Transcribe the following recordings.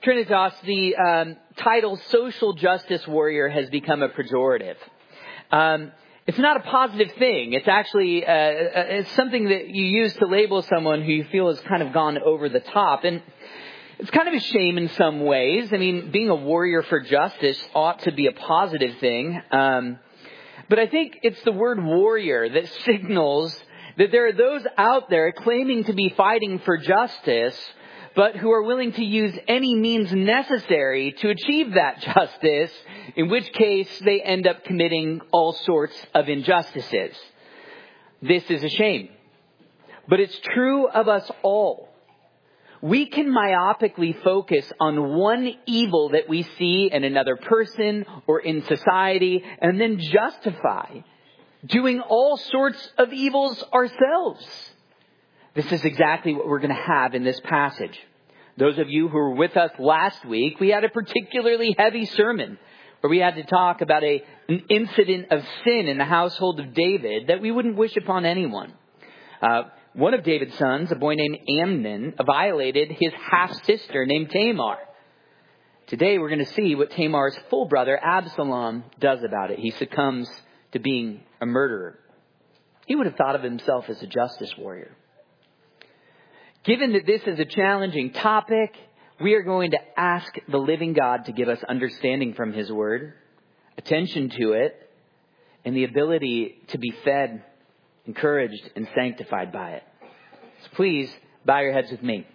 Trinitas, the title social justice warrior has become a pejorative. It's not a positive thing. It's actually it's something that you use to label someone who you feel has kind of gone over the top. And it's kind of a shame in some ways. I mean, being a warrior for justice ought to be a positive thing. But I think it's the word warrior that signals that there are those out there claiming to be fighting for justice, but who are willing to use any means necessary to achieve that justice, in which case they end up committing all sorts of injustices. This is a shame. But it's true of us all. We can myopically focus on one evil that we see in another person or in society and then justify doing all sorts of evils ourselves. This is exactly what we're going to have in this passage. Those of you who were with us last week, we had a particularly heavy sermon where we had to talk about an incident of sin in the household of David that we wouldn't wish upon anyone. One of David's sons, a boy named Amnon, violated his half-sister named Tamar. Today we're going to see what Tamar's full brother Absalom does about it. He succumbs to being a murderer. He would have thought of himself as a justice warrior. Given that this is a challenging topic, we are going to ask the living God to give us understanding from His Word, attention to it, and the ability to be fed, encouraged, and sanctified by it. So please bow your heads with me.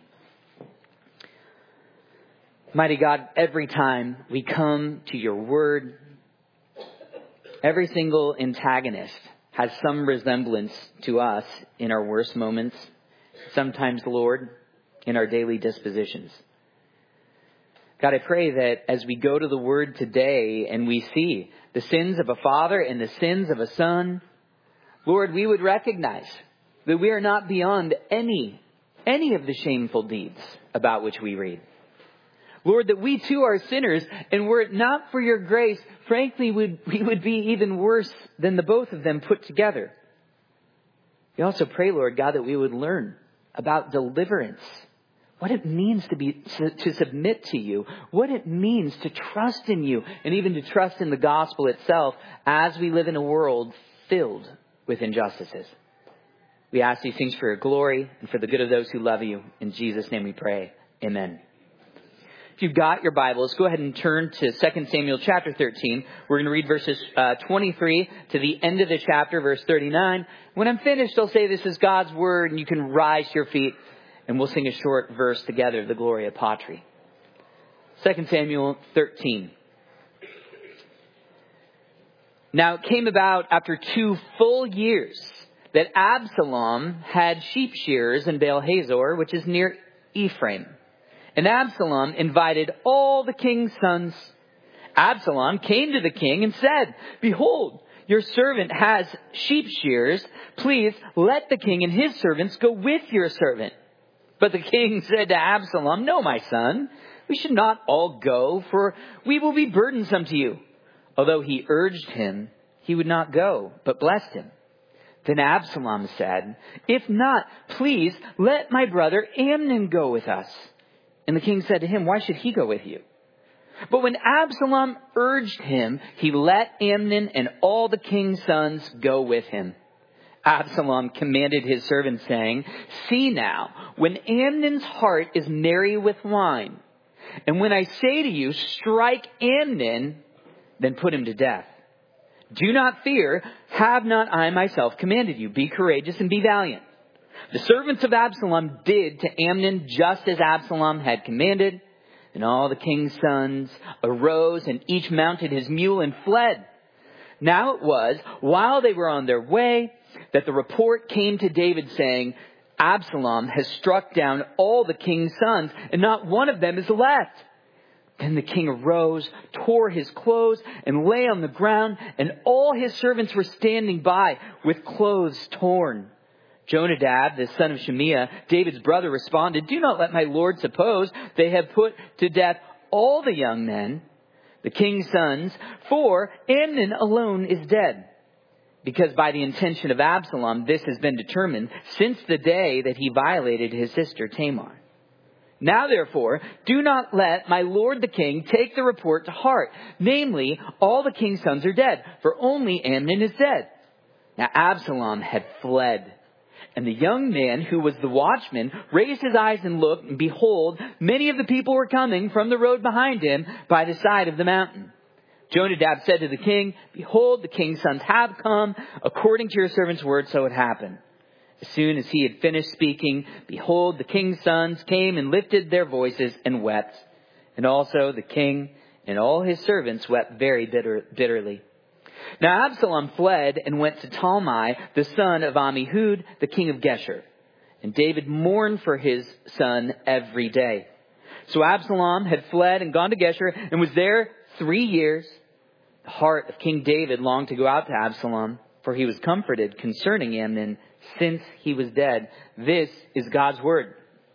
Mighty God, every time we come to your Word, every single antagonist has some resemblance to us in our worst moments. Sometimes, Lord, in our daily dispositions. God, I pray that as we go to the Word today and we see the sins of a father and the sins of a son, Lord, we would recognize that we are not beyond any of the shameful deeds about which we read. Lord, that we too are sinners, and were it not for your grace, frankly, we would be even worse than the both of them put together. We also pray, Lord God, that we would learn about deliverance, what it means to submit to you, what it means to trust in you, and even to trust in the gospel itself as we live in a world filled with injustices. We ask these things for your glory and for the good of those who love you. In Jesus' name we pray. Amen. If you've got your Bibles, go ahead and turn to 2 Samuel chapter 13. We're going to read verses 23 to the end of the chapter, verse 39. When I'm finished, I'll say this is God's word, and you can rise to your feet, and we'll sing a short verse together, the Gloria Patri. 2 Samuel 13. Now it came about after 2 full years that Absalom had sheep shearers in Baal Hazor, which is near Ephraim. And Absalom invited all the king's sons. Absalom came to the king and said, "Behold, your servant has sheep shearers. Please let the king and his servants go with your servant." But the king said to Absalom, "No, my son, we should not all go, for we will be burdensome to you." Although he urged him, he would not go, but blessed him. Then Absalom said, "If not, please let my brother Amnon go with us." And the king said to him, "Why should he go with you?" But when Absalom urged him, he let Amnon and all the king's sons go with him. Absalom commanded his servants, saying, "See now, when Amnon's heart is merry with wine, and when I say to you, strike Amnon, then put him to death. Do not fear, have not I myself commanded you? Be courageous and be valiant." The servants of Absalom did to Amnon just as Absalom had commanded. And all the king's sons arose and each mounted his mule and fled. Now it was, while they were on their way, that the report came to David saying, "Absalom has struck down all the king's sons, and not one of them is left." Then the king arose, tore his clothes, and lay on the ground, and all his servants were standing by with clothes torn. Jonadab, the son of Shemiah, David's brother, responded, "Do not let my lord suppose they have put to death all the young men, the king's sons, for Amnon alone is dead. Because by the intention of Absalom, this has been determined since the day that he violated his sister Tamar." Now, therefore, do not let my lord the king take the report to heart. Namely, all the king's sons are dead, for only Amnon is dead. Now, Absalom had fled. And the young man who was the watchman raised his eyes and looked, and behold, many of the people were coming from the road behind him by the side of the mountain. Jonadab said to the king, behold, the king's sons have come. According to your servant's word, so it happened. As soon as he had finished speaking, behold, the king's sons came and lifted their voices and wept. And also the king and all his servants wept very bitterly. Now Absalom fled and went to Talmai, the son of Ammihud, the king of Geshur. And David mourned for his son every day. So Absalom had fled and gone to Geshur and was there 3 years. The heart of King David longed to go out to Absalom, for he was comforted concerning Amnon since he was dead. This is God's word.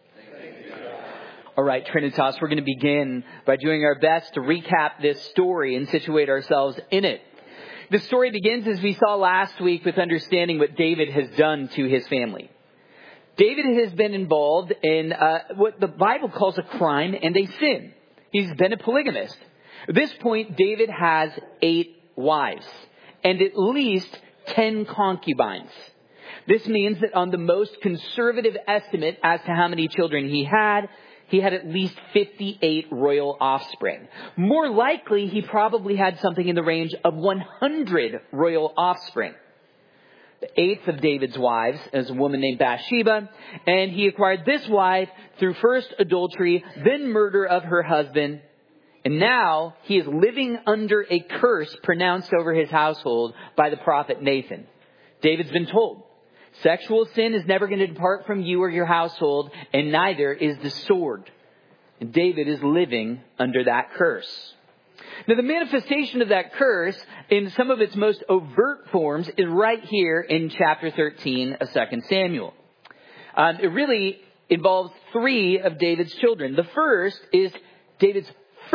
All right, Trinitas, we're going to begin by doing our best to recap this story and situate ourselves in it. The story begins, as we saw last week, with understanding what David has done to his family. David has been involved in what the Bible calls a crime and a sin. He's been a polygamist. At this point, David has 8 wives and at least 10 concubines. This means that on the most conservative estimate as to how many children he had at least 58 royal offspring. More likely, he probably had something in the range of 100 royal offspring. The 8th of David's wives is a woman named Bathsheba, and he acquired this wife through first adultery, then murder of her husband. And now he is living under a curse pronounced over his household by the prophet Nathan. David's been told, sexual sin is never going to depart from you or your household, and neither is the sword. And David is living under that curse. Now, the manifestation of that curse in some of its most overt forms is right here in chapter 13 of 2 Samuel. It really involves 3 of David's children. The first is David's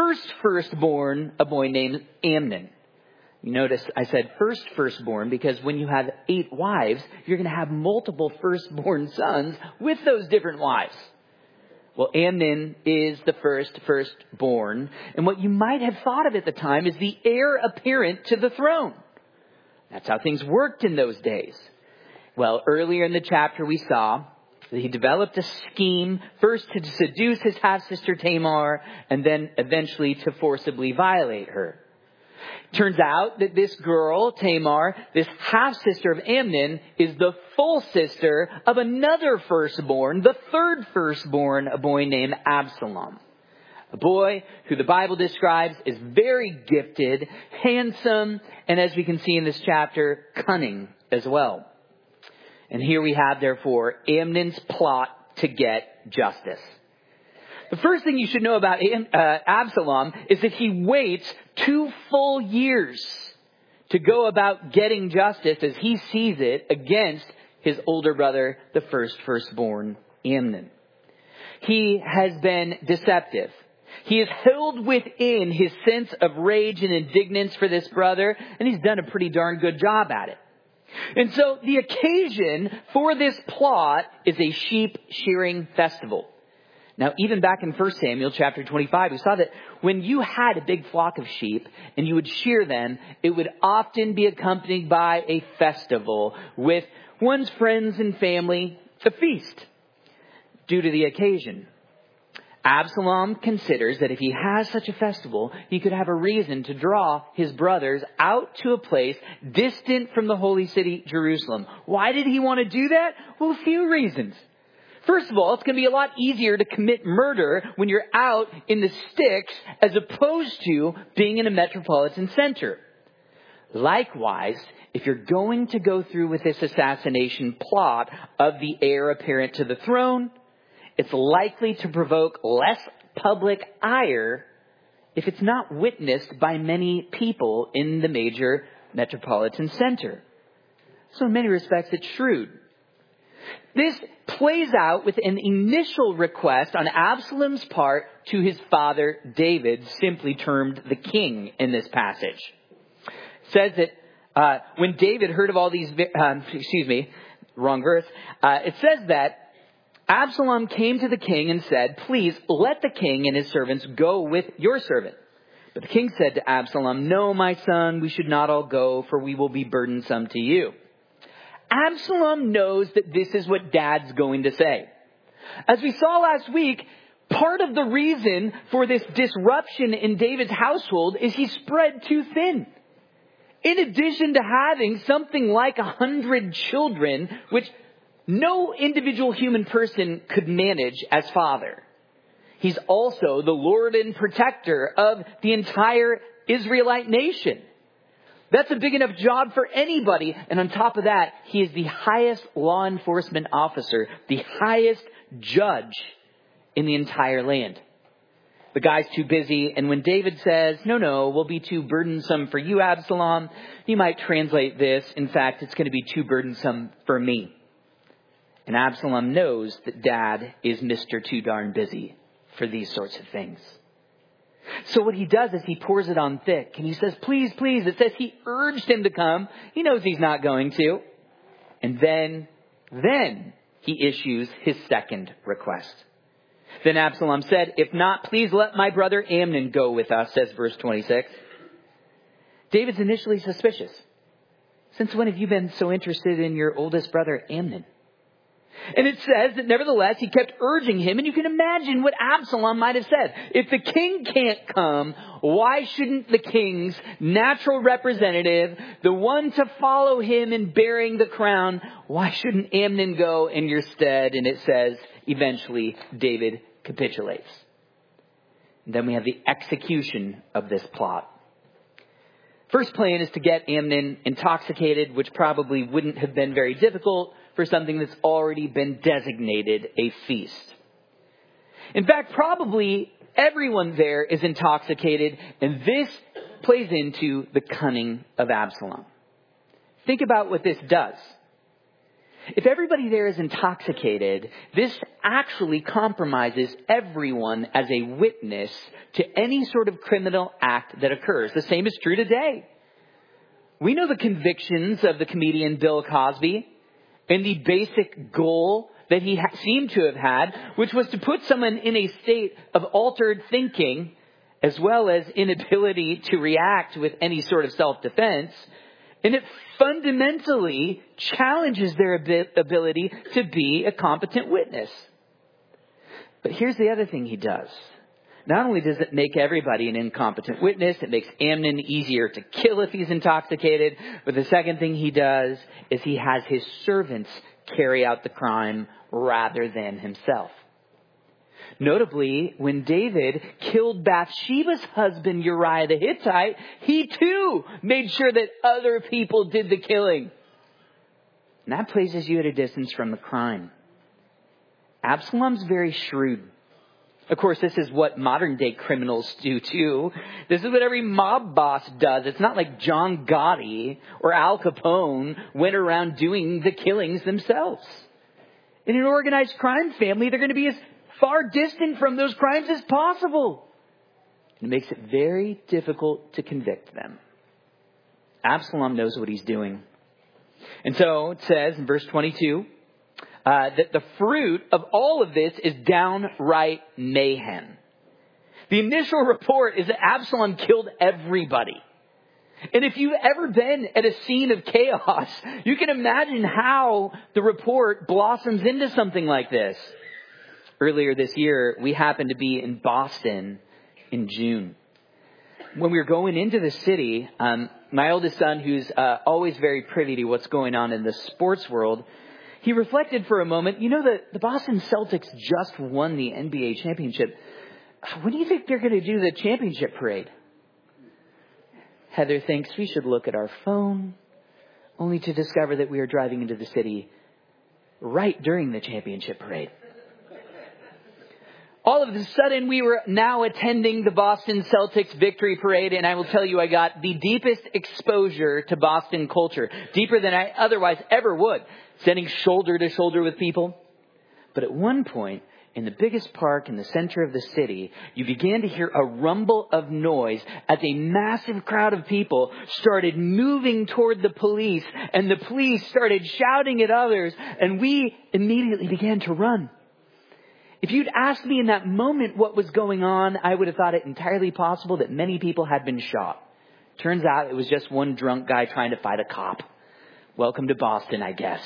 firstborn, a boy named Amnon. You notice I said firstborn because when you have 8 wives, you're going to have multiple firstborn sons with those different wives. Well, Amnon is the firstborn. And what you might have thought of at the time is the heir apparent to the throne. That's how things worked in those days. Well, earlier in the chapter we saw that he developed a scheme first to seduce his half-sister Tamar and then eventually to forcibly violate her. Turns out that this girl, Tamar, this half-sister of Amnon, is the full sister of another firstborn, the third firstborn, a boy named Absalom. A boy who the Bible describes as very gifted, handsome, and as we can see in this chapter, cunning as well. And here we have, therefore, Amnon's plot to get justice. The first thing you should know about Absalom is that he waits 2 full years to go about getting justice as he sees it against his older brother, the firstborn, Amnon. He has been deceptive. He is held within his sense of rage and indignance for this brother, and he's done a pretty darn good job at it. And so the occasion for this plot is a sheep shearing festival. Now, even back in 1 Samuel chapter 25, we saw that when you had a big flock of sheep and you would shear them, it would often be accompanied by a festival with one's friends and family, a feast due to the occasion. Absalom considers that if he has such a festival, he could have a reason to draw his brothers out to a place distant from the holy city, Jerusalem. Why did he want to do that? Well, a few reasons. First of all, it's going to be a lot easier to commit murder when you're out in the sticks as opposed to being in a metropolitan center. Likewise, if you're going to go through with this assassination plot of the heir apparent to the throne, it's likely to provoke less public ire if it's not witnessed by many people in the major metropolitan center. So in many respects, it's shrewd. This plays out with an initial request on Absalom's part to his father David, simply termed the king in this passage. It says that when David heard of all these, wrong verse. It says that Absalom came to the king and said, "Please let the king and his servants go with your servant." But the king said to Absalom, "No, my son, we should not all go, for we will be burdensome to you." Absalom knows that this is what Dad's going to say. As we saw last week, part of the reason for this disruption in David's household is he's spread too thin. In addition to having something like 100 children, which no individual human person could manage as father, he's also the Lord and protector of the entire Israelite nation. That's a big enough job for anybody. And on top of that, he is the highest law enforcement officer, the highest judge in the entire land. The guy's too busy. And when David says, no, we'll be too burdensome for you, Absalom, you might translate this. In fact, it's going to be too burdensome for me. And Absalom knows that Dad is Mr. Too Darn Busy for these sorts of things. So what he does is he pours it on thick. And he says, please, please. It says he urged him to come. He knows he's not going to. And then he issues his second request. Then Absalom said, "If not, please let my brother Amnon go with us," says verse 26. David's initially suspicious. "Since when have you been so interested in your oldest brother Amnon?" And it says that nevertheless, he kept urging him. And you can imagine what Absalom might have said. If the king can't come, why shouldn't the king's natural representative, the one to follow him in bearing the crown, why shouldn't Amnon go in your stead? And it says, eventually, David capitulates. And then we have the execution of this plot. First plan is to get Amnon intoxicated, which probably wouldn't have been very difficult for something that's already been designated a feast. In fact, probably everyone there is intoxicated, and this plays into the cunning of Absalom. Think about what this does. If everybody there is intoxicated, this actually compromises everyone as a witness to any sort of criminal act that occurs. The same is true today. We know the convictions of the comedian Bill Cosby and the basic goal that he seemed to have had, which was to put someone in a state of altered thinking, as well as inability to react with any sort of self-defense. And it fundamentally challenges their ability to be a competent witness. But here's the other thing he does. Not only does it make everybody an incompetent witness, it makes Amnon easier to kill if he's intoxicated. But the second thing he does is he has his servants carry out the crime rather than himself. Notably, when David killed Bathsheba's husband Uriah the Hittite, he too made sure that other people did the killing. And that places you at a distance from the crime. Absalom's very shrewd. Of course, this is what modern day criminals do too. This is what every mob boss does. It's not like John Gotti or Al Capone went around doing the killings themselves. In an organized crime family, they're going to be as far distant from those crimes as possible. It makes it very difficult to convict them. Absalom knows what he's doing. And so it says in verse 22, that the fruit of all of this is downright mayhem. The initial report is that Absalom killed everybody. And if you've ever been at a scene of chaos, you can imagine how the report blossoms into something like this. Earlier this year, we happened to be in Boston in June. When we were going into the city, my oldest son, who's always very privy to what's going on in the sports world, he reflected for a moment. You know, the Boston Celtics just won the NBA championship. When do you think they're going to do the championship parade? Heather thinks we should look at our phone, only to discover that we are driving into the city right during the championship parade. All of a sudden, we were now attending the Boston Celtics victory parade, and I will tell you, I got the deepest exposure to Boston culture, deeper than I otherwise ever would, standing shoulder to shoulder with people. But at one point, in the biggest park in the center of the city, you began to hear a rumble of noise as a massive crowd of people started moving toward the police, and the police started shouting at others, and we immediately began to run. If you'd asked me in that moment what was going on, I would have thought it entirely possible that many people had been shot. Turns out it was just one drunk guy trying to fight a cop. Welcome to Boston, I guess.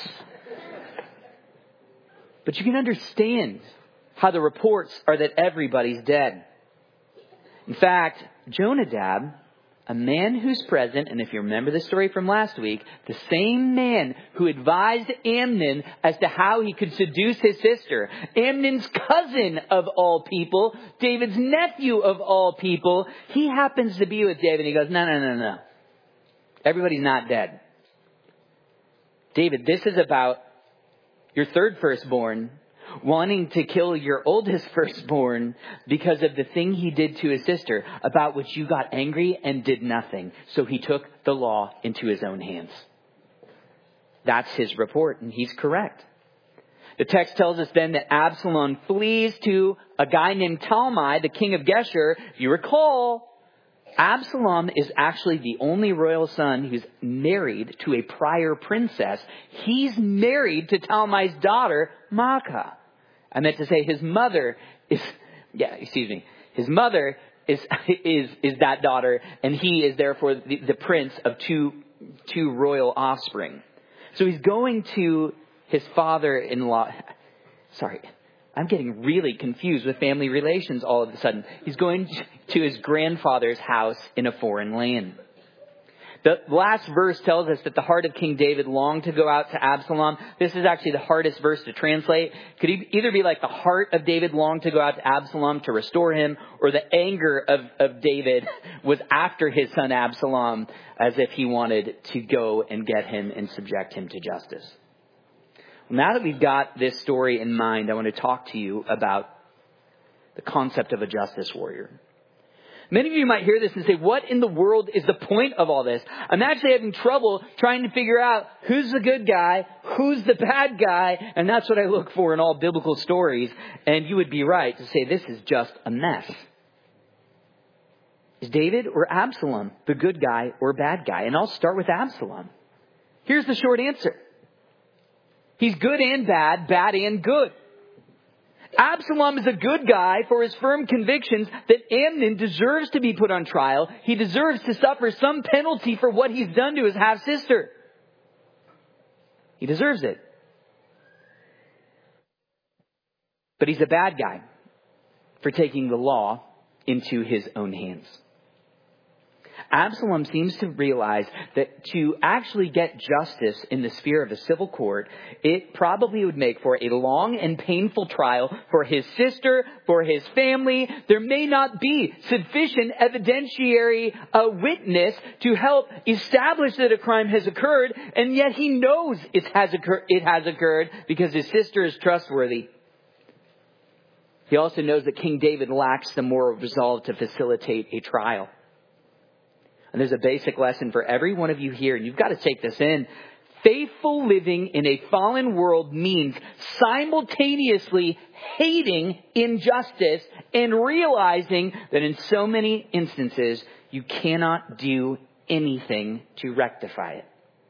But you can understand how the reports are that everybody's dead. In fact, Jonadab, a man who's present, and if you remember the story from last week, the same man who advised Amnon as to how he could seduce his sister, Amnon's cousin of all people, David's nephew of all people, he happens to be with David and he goes, no. Everybody's not dead. David, this is about your third firstborn wanting to kill your oldest firstborn because of the thing he did to his sister, about which you got angry and did nothing. So he took the law into his own hands. That's his report, and he's correct. The text tells us then that Absalom flees to a guy named Talmai, the king of Geshur. If you recall, Absalom is actually the only royal son who's married to a prior princess. He's married to Talmai's daughter, Maacah. I meant to say his mother is that daughter, and he is therefore the prince of two royal offspring. So he's going to his father-in-law. Sorry, I'm getting really confused with family relations all of a sudden. He's going to his grandfather's house in a foreign land. The last verse tells us that the heart of King David longed to go out to Absalom. This is actually the hardest verse to translate. Could either be like the heart of David longed to go out to Absalom to restore him, or the anger of David was after his son Absalom, as if he wanted to go and get him and subject him to justice. Now that we've got this story in mind, I want to talk to you about the concept of a justice warrior. Many of you might hear this and say, what in the world is the point of all this? I'm actually having trouble trying to figure out who's the good guy, who's the bad guy, and that's what I look for in all biblical stories. And you would be right to say this is just a mess. Is David or Absalom the good guy or bad guy? And I'll start with Absalom. Here's the short answer. He's good and bad, bad and good. Absalom is a good guy for his firm convictions that Amnon deserves to be put on trial. He deserves to suffer some penalty for what he's done to his half-sister. He deserves it. But he's a bad guy for taking the law into his own hands. Absalom seems to realize that to actually get justice in the sphere of a civil court, it probably would make for a long and painful trial for his sister, for his family. There may not be sufficient evidentiary witness to help establish that a crime has occurred, and yet he knows it has occurred because his sister is trustworthy. He also knows that King David lacks the moral resolve to facilitate a trial. And there's a basic lesson for every one of you here, and you've got to take this in. Faithful living in a fallen world means simultaneously hating injustice and realizing that in so many instances, you cannot do anything to rectify it.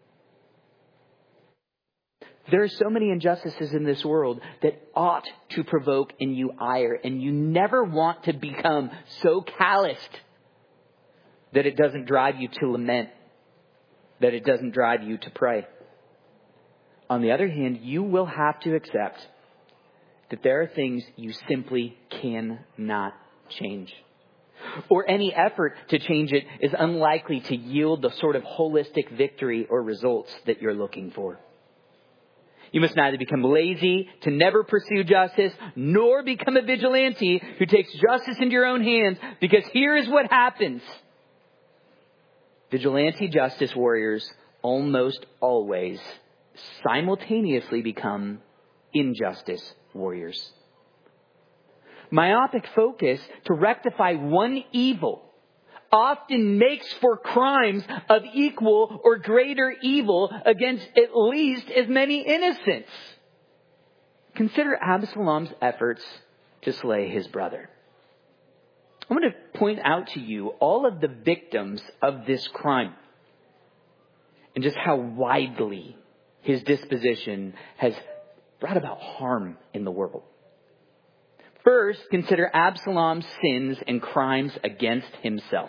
There are so many injustices in this world that ought to provoke in you ire, and you never want to become so calloused that it doesn't drive you to lament, that it doesn't drive you to pray. On the other hand, you will have to accept that there are things you simply cannot change. Or any effort to change it is unlikely to yield the sort of holistic victory or results that you're looking for. You must neither become lazy to never pursue justice, nor become a vigilante who takes justice into your own hands, because here is what happens. Vigilante justice warriors almost always simultaneously become injustice warriors. Myopic focus to rectify one evil often makes for crimes of equal or greater evil against at least as many innocents. Consider Absalom's efforts to slay his brother. I'm going to point out to you all of the victims of this crime and just how widely his disposition has brought about harm in the world. First, consider Absalom's sins and crimes against himself.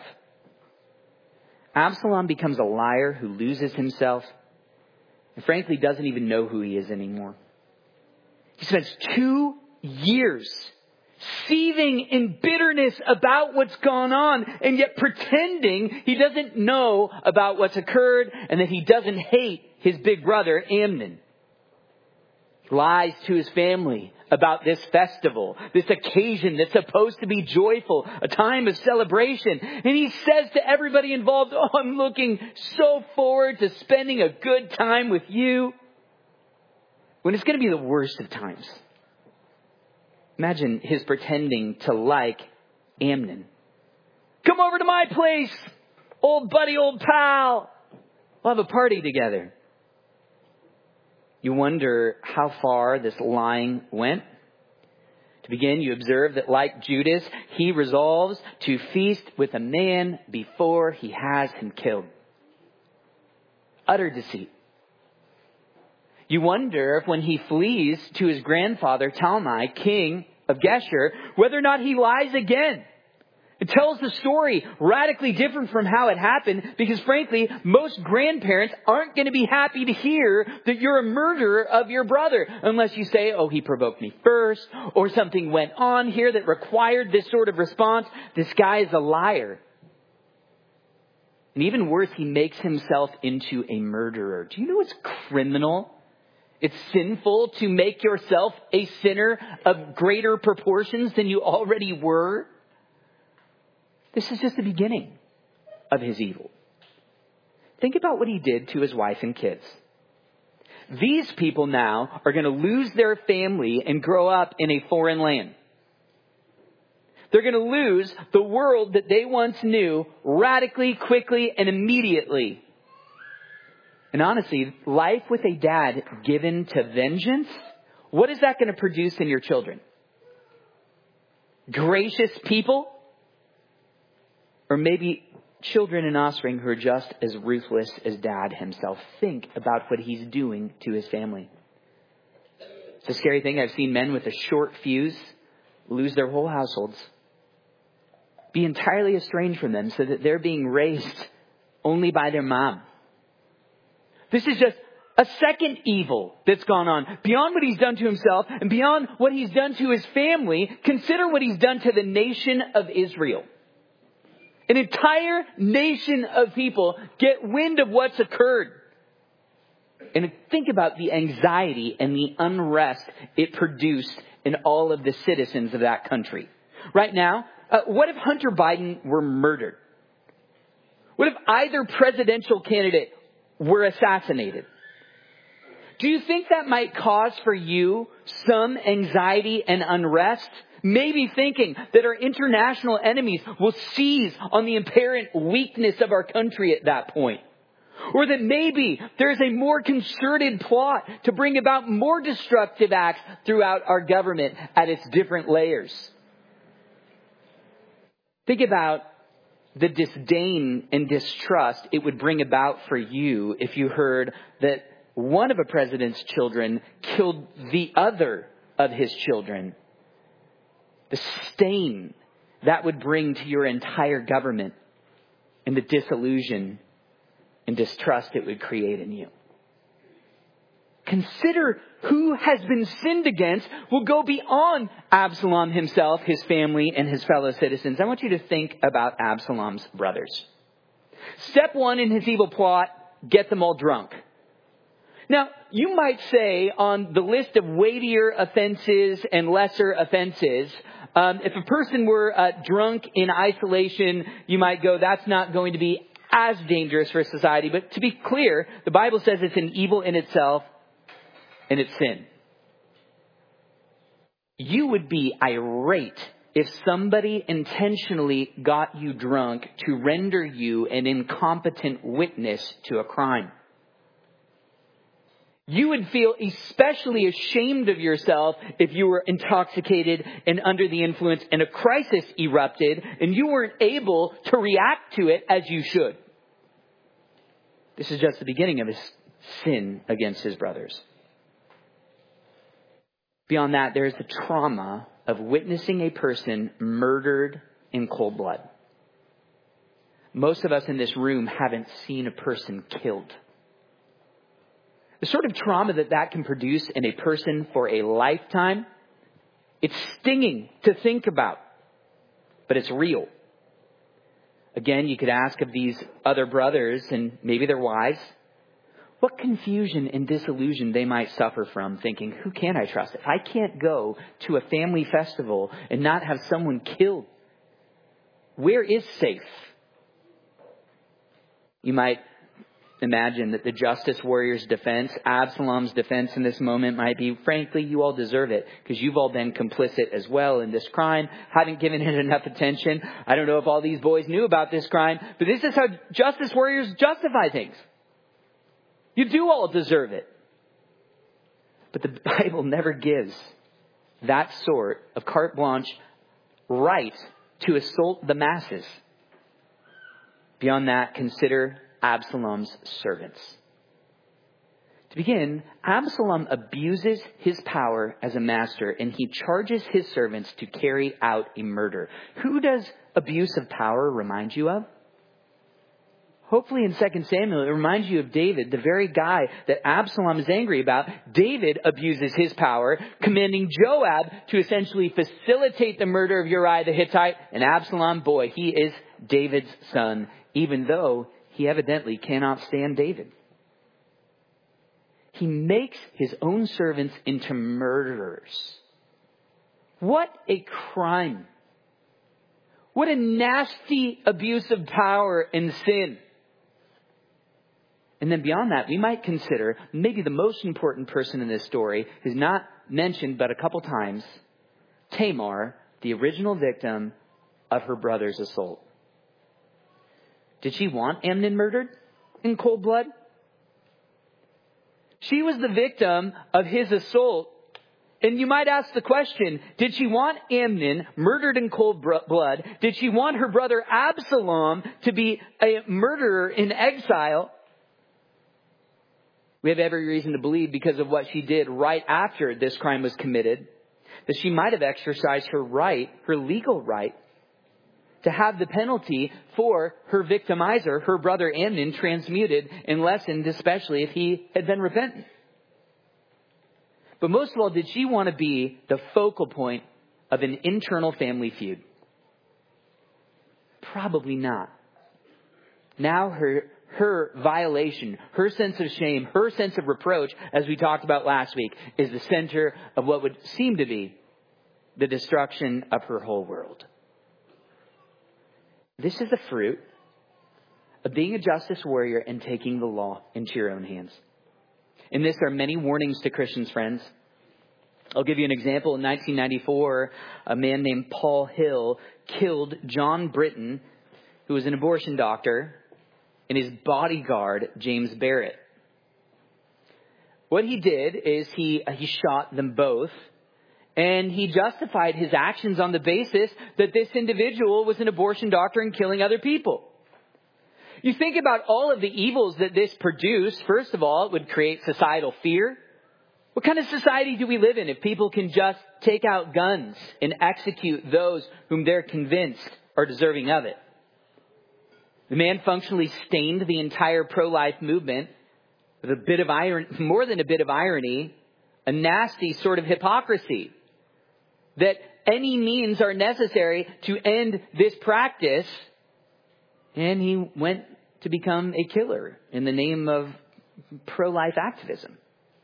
Absalom becomes a liar who loses himself and frankly doesn't even know who he is anymore. He spends 2 years seething in bitterness about what's gone on and yet pretending he doesn't know about what's occurred and that he doesn't hate his big brother Amnon. He lies to his family about this festival, this occasion that's supposed to be joyful, a time of celebration. And he says to everybody involved, "Oh, I'm looking so forward to spending a good time with you," when it's going to be the worst of times. Imagine his pretending to like Amnon. "Come over to my place, old buddy, old pal. We'll have a party together." You wonder how far this lying went. To begin, you observe that like Judas, he resolves to feast with a man before he has him killed. Utter deceit. You wonder if when he flees to his grandfather Talmai, king of Geshur, whether or not he lies again. It tells the story radically different from how it happened because frankly, most grandparents aren't going to be happy to hear that you're a murderer of your brother unless you say, "Oh, he provoked me first," or something went on here that required this sort of response. This guy is a liar. And even worse, he makes himself into a murderer. Do you know it's criminal? It's sinful to make yourself a sinner of greater proportions than you already were. This is just the beginning of his evil. Think about what he did to his wife and kids. These people now are going to lose their family and grow up in a foreign land. They're going to lose the world that they once knew radically, quickly, and immediately. And honestly, life with a dad given to vengeance, what is that going to produce in your children? Gracious people? Or maybe children and offspring who are just as ruthless as dad himself. Think about what he's doing to his family. It's a scary thing. I've seen men with a short fuse lose their whole households. Be entirely estranged from them so that they're being raised only by their mom. This is just a second evil that's gone on. Beyond what he's done to himself and beyond what he's done to his family, consider what he's done to the nation of Israel. An entire nation of people get wind of what's occurred. And think about the anxiety and the unrest it produced in all of the citizens of that country. Right now, what if Hunter Biden were murdered? What if either presidential candidate were assassinated? Do you think that might cause for you some anxiety and unrest? Maybe thinking that our international enemies will seize on the apparent weakness of our country at that point. Or that maybe there's a more concerted plot to bring about more destructive acts throughout our government at its different layers. Think about the disdain and distrust it would bring about for you if you heard that one of a president's children killed the other of his children. The stain that would bring to your entire government and the disillusion and distrust it would create in you. Consider who has been sinned against will go beyond Absalom himself, his family, and his fellow citizens. I want you to think about Absalom's brothers. Step one in his evil plot, get them all drunk. Now, you might say on the list of weightier offenses and lesser offenses, if a person were drunk in isolation, you might go, that's not going to be as dangerous for society. But to be clear, the Bible says it's an evil in itself and it's sin. You would be irate if somebody intentionally got you drunk to render you an incompetent witness to a crime. You would feel especially ashamed of yourself if you were intoxicated and under the influence and a crisis erupted and you weren't able to react to it as you should. This is just the beginning of his sin against his brothers. Beyond that, there is the trauma of witnessing a person murdered in cold blood. Most of us in this room haven't seen a person killed. The sort of trauma that can produce in a person for a lifetime, it's stinging to think about, but it's real. Again, you could ask of these other brothers and maybe their wives, what confusion and disillusion they might suffer from thinking, who can I trust? If I can't go to a family festival and not have someone killed, where is safe? You might imagine that the justice warrior's defense, Absalom's defense in this moment might be, frankly, you all deserve it because you've all been complicit as well in this crime, haven't given it enough attention. I don't know if all these boys knew about this crime, but this is how justice warriors justify things. You do all deserve it. But the Bible never gives that sort of carte blanche right to assault the masses. Beyond that, consider Absalom's servants. To begin, Absalom abuses his power as a master and he charges his servants to carry out a murder. Who does abuse of power remind you of? Hopefully in 2 Samuel, it reminds you of David, the very guy that Absalom is angry about. David abuses his power, commanding Joab to essentially facilitate the murder of Uriah the Hittite. And Absalom, boy, he is David's son, even though he evidently cannot stand David. He makes his own servants into murderers. What a crime. What a nasty abuse of power and sin. And then beyond that, we might consider maybe the most important person in this story who's not mentioned but a couple times, Tamar, the original victim of her brother's assault. Did she want Amnon murdered in cold blood? She was the victim of his assault. And you might ask the question, did she want Amnon murdered in cold blood? Did she want her brother Absalom to be a murderer in exile? We have every reason to believe, because of what she did right after this crime was committed, that she might have exercised her right, her legal right, to have the penalty for her victimizer, her brother Amnon, transmuted and lessened, especially if he had been repentant. But most of all, did she want to be the focal point of an internal family feud? Probably not. Now her violation, her sense of shame, her sense of reproach, as we talked about last week, is the center of what would seem to be the destruction of her whole world. This is the fruit of being a justice warrior and taking the law into your own hands. In this, there are many warnings to Christians, friends. I'll give you an example. In 1994, a man named Paul Hill killed John Britton, who was an abortion doctor, and his bodyguard, James Barrett. What he did is he shot them both, and he justified his actions on the basis that this individual was an abortion doctor and killing other people. You think about all of the evils that this produced. First of all, it would create societal fear. What kind of society do we live in if people can just take out guns and execute those whom they're convinced are deserving of it? The man functionally stained the entire pro-life movement with a bit of irony, more than a bit of irony, a nasty sort of hypocrisy, that any means are necessary to end this practice. And he went to become a killer in the name of pro-life activism.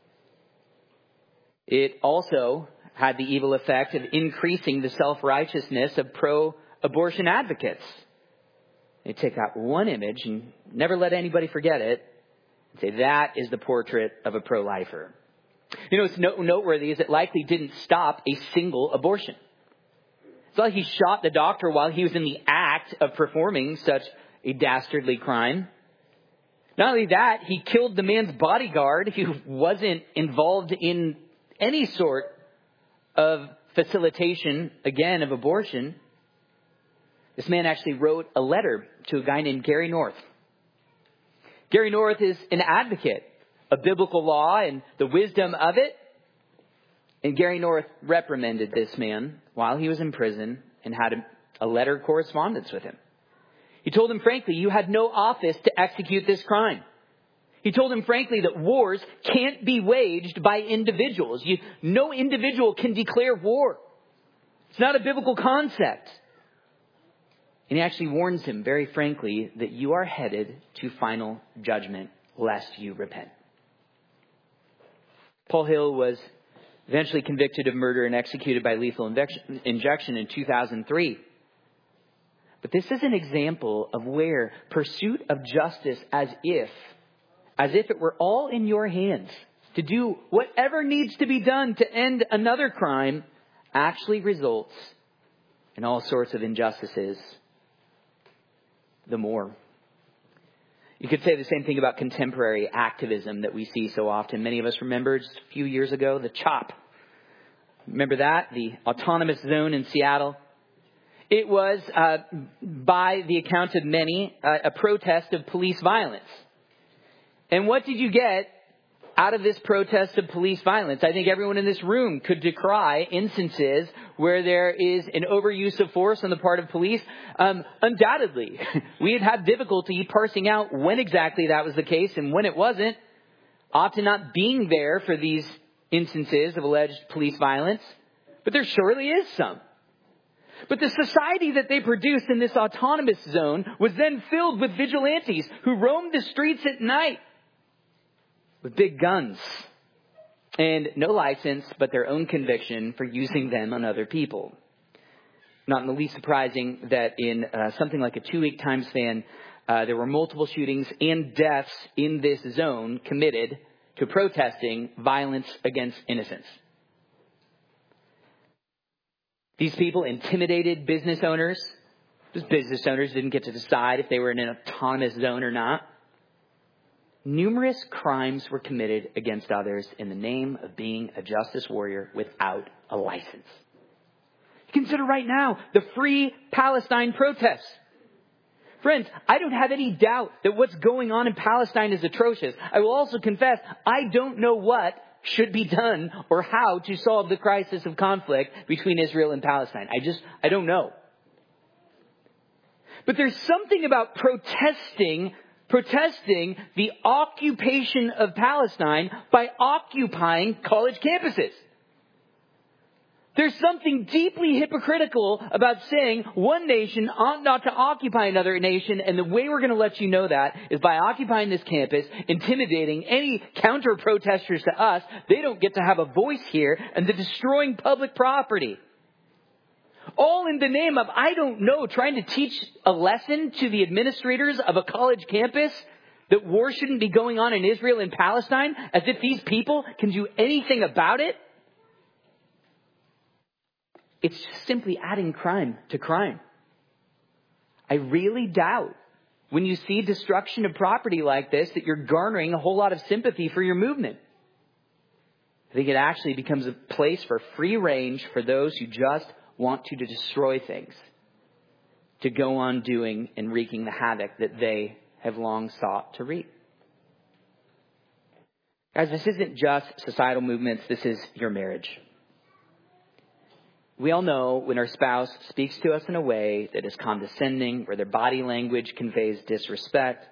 It also had the evil effect of increasing the self-righteousness of pro-abortion advocates. They take out one image and never let anybody forget it and say that is the portrait of a pro-lifer. You know, what's noteworthy is it likely didn't stop a single abortion. It's not like he shot the doctor while he was in the act of performing such a dastardly crime. Not only that, he killed the man's bodyguard who wasn't involved in any sort of facilitation, again, of abortion. This man actually wrote a letter to a guy named Gary North. Gary North is an advocate of biblical law and the wisdom of it. And Gary North reprimanded this man while he was in prison and had a letter correspondence with him. He told him frankly, you had no office to execute this crime. He told him frankly that wars can't be waged by individuals. No individual can declare war. It's not a biblical concept. And he actually warns him very frankly that you are headed to final judgment lest you repent. Paul Hill was eventually convicted of murder and executed by lethal injection in 2003. But this is an example of where pursuit of justice as if it were all in your hands to do whatever needs to be done to end another crime actually results in all sorts of injustices the more. You could say the same thing about contemporary activism that we see so often. Many of us remember just a few years ago, the CHOP. Remember that? The autonomous zone in Seattle. It was, by the account of many, a protest of police violence. And what did you get out of this protest of police violence? I think everyone in this room could decry instances where there is an overuse of force on the part of police. Undoubtedly, we had difficulty parsing out when exactly that was the case and when it wasn't. Often not being there for these instances of alleged police violence. But there surely is some. But the society that they produced in this autonomous zone was then filled with vigilantes who roamed the streets at night with big guns and no license but their own conviction for using them on other people. Not in the least surprising that in something like a 2-week time span, there were multiple shootings and deaths in this zone committed to protesting violence against innocents. These people intimidated business owners. Those business owners didn't get to decide if they were in an autonomous zone or not. Numerous crimes were committed against others in the name of being a justice warrior without a license. Consider right now the Free Palestine protests. Friends, I don't have any doubt that what's going on in Palestine is atrocious. I will also confess, I don't know what should be done or how to solve the crisis of conflict between Israel and Palestine. I don't know. But there's something about protesting the occupation of Palestine by occupying college campuses. There's something deeply hypocritical about saying one nation ought not to occupy another nation, and the way we're going to let you know that is by occupying this campus, intimidating any counter-protesters to us. They don't get to have a voice here, and the destroying public property. All in the name of, I don't know, trying to teach a lesson to the administrators of a college campus that war shouldn't be going on in Israel and Palestine, as if these people can do anything about it. It's just simply adding crime to crime. I really doubt when you see destruction of property like this that you're garnering a whole lot of sympathy for your movement. I think it actually becomes a place for free range for those who just want to destroy things, to go on doing and wreaking the havoc that they have long sought to reap. Guys, this isn't just societal movements. This is your marriage. We all know when our spouse speaks to us in a way that is condescending, where their body language conveys disrespect.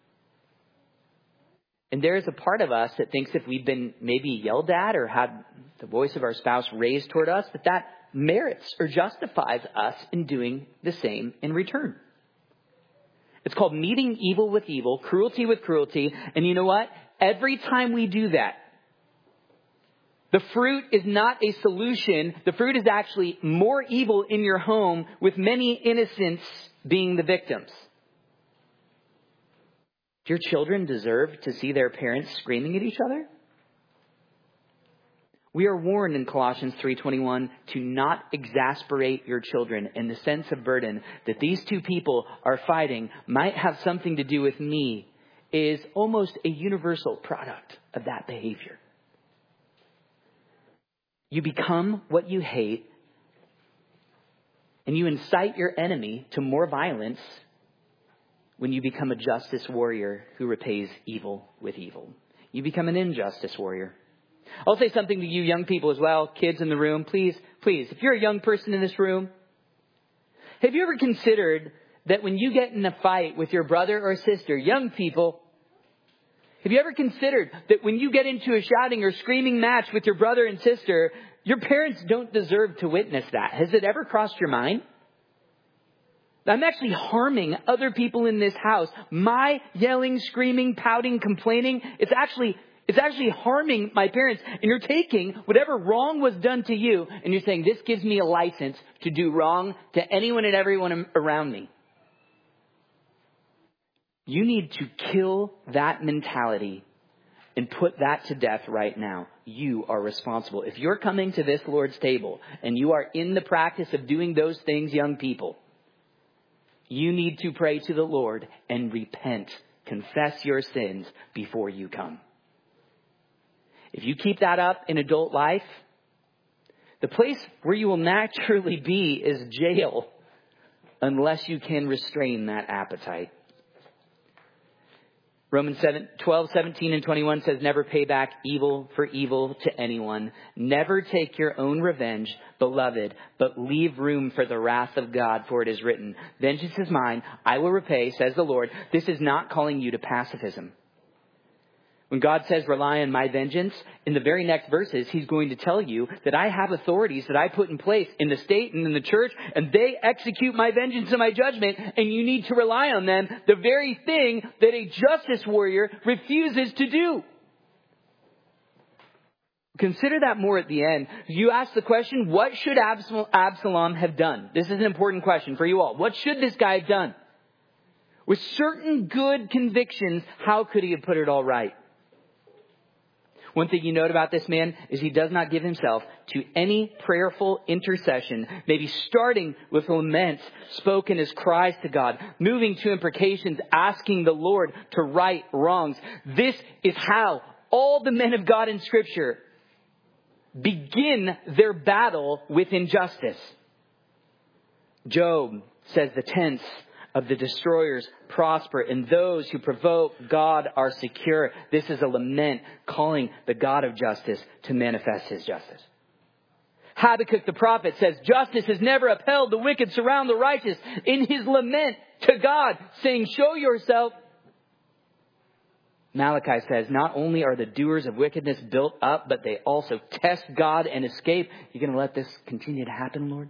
And there is a part of us that thinks if we've been maybe yelled at or had the voice of our spouse raised toward us, that merits or justifies us in doing the same in return. It's called meeting evil with evil, cruelty with cruelty. And you know what? Every time we do that, the fruit is not a solution. The fruit is actually more evil in your home, with many innocents being the victims. Do your children deserve to see their parents screaming at each other? We are warned in Colossians 3:21 to not exasperate your children, in the sense of burden that these two people are fighting might have something to do with me is almost a universal product of that behavior. You become what you hate, and you incite your enemy to more violence when you become a justice warrior who repays evil with evil. You become an injustice warrior. I'll say something to you young people as well. Kids in the room, please please, if you're a young person in this room, have you ever considered that when you get in a fight with your brother or sister, young people, have you ever considered that when you get into a shouting or screaming match with your brother and sister, your parents don't deserve to witness that? Has it ever crossed your mind? I'm actually harming other people in this house. My yelling, screaming, pouting, complaining, it's actually harming my parents. And you're taking whatever wrong was done to you and you're saying, this gives me a license to do wrong to anyone and everyone around me. You need to kill that mentality and put that to death right now. You are responsible. If you're coming to this Lord's table and you are in the practice of doing those things, young people, you need to pray to the Lord and repent. Confess your sins before you come. If you keep that up in adult life, the place where you will naturally be is jail unless you can restrain that appetite. Romans 12:17 and 21 says, never pay back evil for evil to anyone. Never take your own revenge, beloved, but leave room for the wrath of God, for it is written, vengeance is mine, I will repay, says the Lord. This is not calling you to pacifism. When God says rely on my vengeance, in the very next verses, he's going to tell you that I have authorities that I put in place in the state and in the church, and they execute my vengeance and my judgment, and you need to rely on them, the very thing that a justice warrior refuses to do. Consider that more at the end. You ask the question, what should Absalom have done? This is an important question for you all. What should this guy have done? With certain good convictions, how could he have put it all right? One thing you note about this man is he does not give himself to any prayerful intercession, maybe starting with laments spoken as cries to God, moving to imprecations, asking the Lord to right wrongs. This is how all the men of God in Scripture begin their battle with injustice. Job says the tents of the destroyers prosper, and those who provoke God are secure. This is a lament calling the God of justice to manifest his justice. Habakkuk the prophet says, justice has never upheld, the wicked surround the righteous, in his lament to God, saying, show yourself. Malachi says, not only are the doers of wickedness built up, but they also test God and escape. You're going to let this continue to happen, Lord?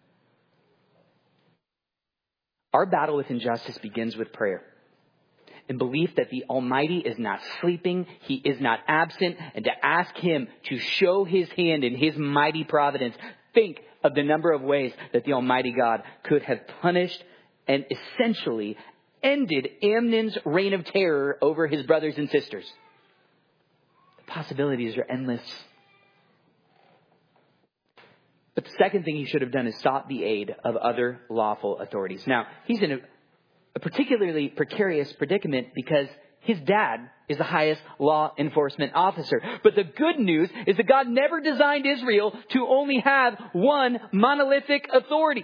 Our battle with injustice begins with prayer and belief that the Almighty is not sleeping, he is not absent, and to ask him to show his hand in his mighty providence. Think of the number of ways that the Almighty God could have punished and essentially ended Amnon's reign of terror over his brothers and sisters. The possibilities are endless. But the second thing he should have done is sought the aid of other lawful authorities. Now, he's in a particularly precarious predicament because his dad is the highest law enforcement officer. But the good news is that God never designed Israel to only have one monolithic authority.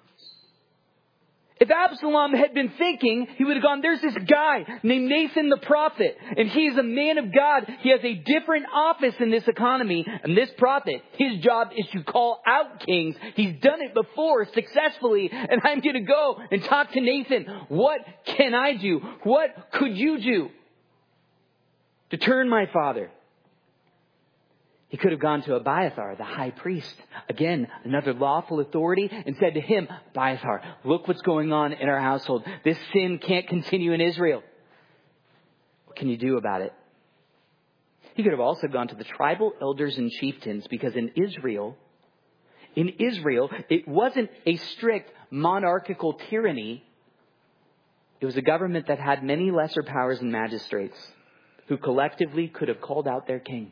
If Absalom had been thinking, he would have gone, there's this guy named Nathan the prophet, and he's a man of God. He has a different office in this economy. And this prophet, his job is to call out kings. He's done it before successfully. And I'm going to go and talk to Nathan. What can I do? What could you do to turn my father? He could have gone to Abiathar, the high priest, again, another lawful authority, and said to him, Abiathar, look what's going on in our household. This sin can't continue in Israel. What can you do about it? He could have also gone to the tribal elders and chieftains, because in Israel, it wasn't a strict monarchical tyranny. It was a government that had many lesser powers and magistrates who collectively could have called out their king.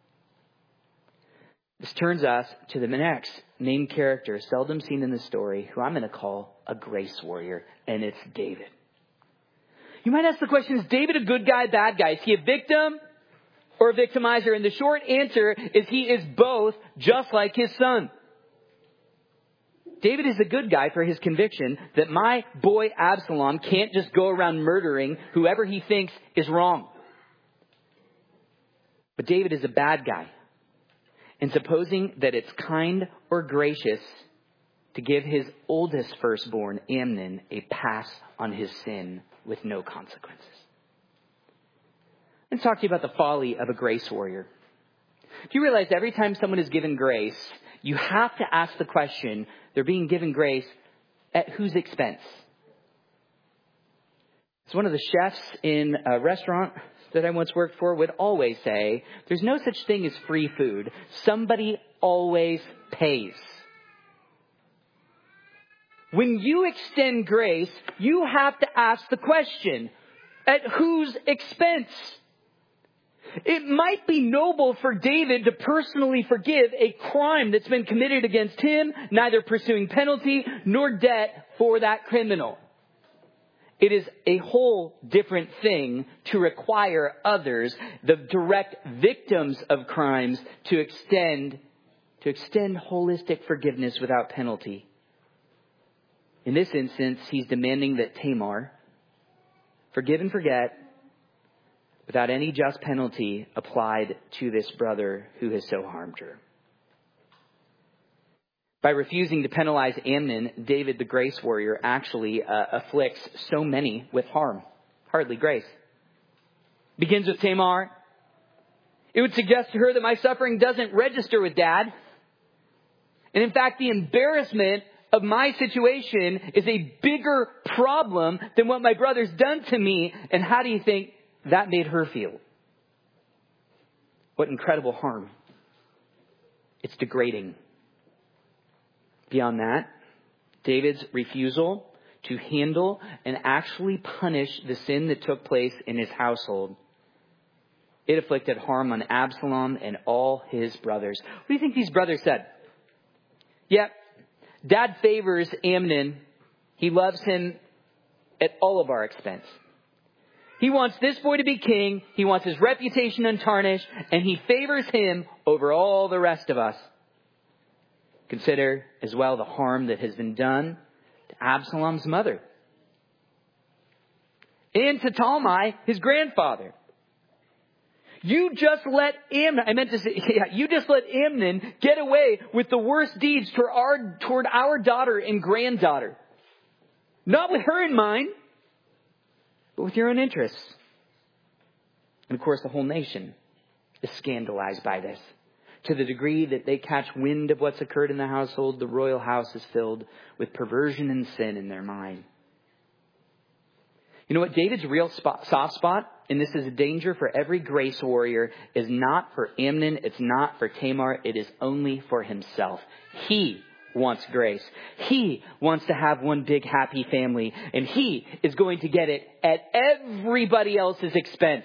This turns us to the next main character, seldom seen in the story, who I'm going to call a grace warrior, and it's David. You might ask the question, is David a good guy, bad guy? Is he a victim or a victimizer? And the short answer is he is both, just like his son. David is a good guy for his conviction that my boy Absalom can't just go around murdering whoever he thinks is wrong. But David is a bad guy. and supposing that it's kind or gracious to give his oldest firstborn, Amnon, a pass on his sin with no consequences. Let's talk to you about the folly of a grace warrior. Do you realize every time someone is given grace, you have to ask the question, they're being given grace at whose expense? It's one of the chefs in a restaurant that I once worked for would always say, there's no such thing as free food. Somebody always pays. When you extend grace, you have to ask the question, at whose expense? It might be noble for David to personally forgive a crime that's been committed against him, neither pursuing penalty nor debt for that criminal. It is a whole different thing to require others, the direct victims of crimes, to extend holistic forgiveness without penalty. In this instance, he's demanding that Tamar forgive and forget without any just penalty applied to this brother who has so harmed her. By refusing to penalize Amnon, David the grace warrior actually afflicts so many with harm. Hardly grace. Begins with Tamar. It would suggest to her that my suffering doesn't register with Dad. And in fact, the embarrassment of my situation is a bigger problem than what my brother's done to me. And how do you think that made her feel? What incredible harm. It's degrading. Beyond that, David's refusal to handle and actually punish the sin that took place in his household, it afflicted harm on Absalom and all his brothers. What do you think these brothers said? Yeah, Dad favors Amnon. He loves him at all of our expense. He wants this boy to be king. He wants his reputation untarnished. And he favors him over all the rest of us. Consider as well the harm that has been done to Absalom's mother. And to Talmai, his grandfather. You just let Amnon get away with the worst deeds toward our daughter and granddaughter. Not with her in mind, but with your own interests. And of course, the whole nation is scandalized by this. To the degree that they catch wind of what's occurred in the household, the royal house is filled with perversion and sin in their mind. You know what? David's real soft spot, and this is a danger for every grace warrior, is not for Amnon. It's not for Tamar. It is only for himself. He wants grace. He wants to have one big happy family, and he is going to get it at everybody else's expense.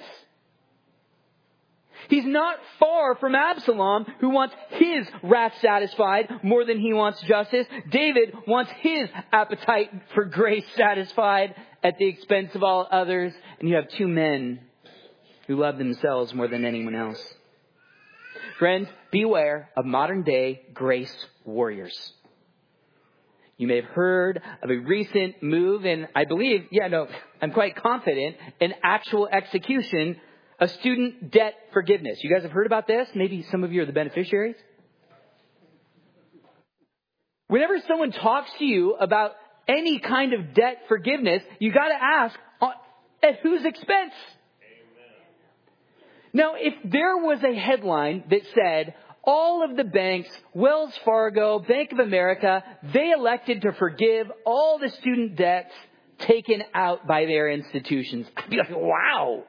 He's not far from Absalom, who wants his wrath satisfied more than he wants justice. David wants his appetite for grace satisfied at the expense of all others. And you have two men who love themselves more than anyone else. Friends, beware of modern day grace warriors. You may have heard of a recent move, and I'm quite confident, in actual execution of student debt forgiveness. You guys have heard about this? Maybe some of you are the beneficiaries. Whenever someone talks to you about any kind of debt forgiveness, you got to ask, at whose expense? Amen. Now, if there was a headline that said, all of the banks, Wells Fargo, Bank of America, they elected to forgive all the student debts taken out by their institutions, I'd be like, wow.